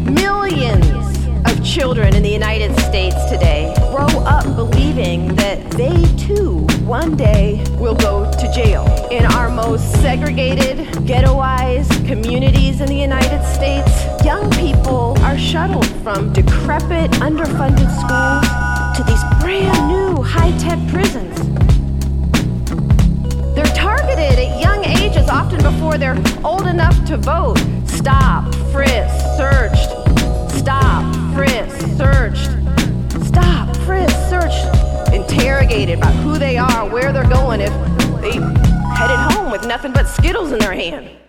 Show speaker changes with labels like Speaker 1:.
Speaker 1: Millions of children in the United States today grow up believing that they too one day will go to jail. In our most segregated, ghettoized communities in the United States, young people are shuttled from decrepit, underfunded schools to these brand new high-tech prisons. They're targeted at young ages, often before they're old enough to vote. Stopped, frisked, searched. Stopped, frisked, searched. Stopped, frisked, searched. Interrogated about who they are, where they're going, if they headed home with nothing but Skittles in their hand.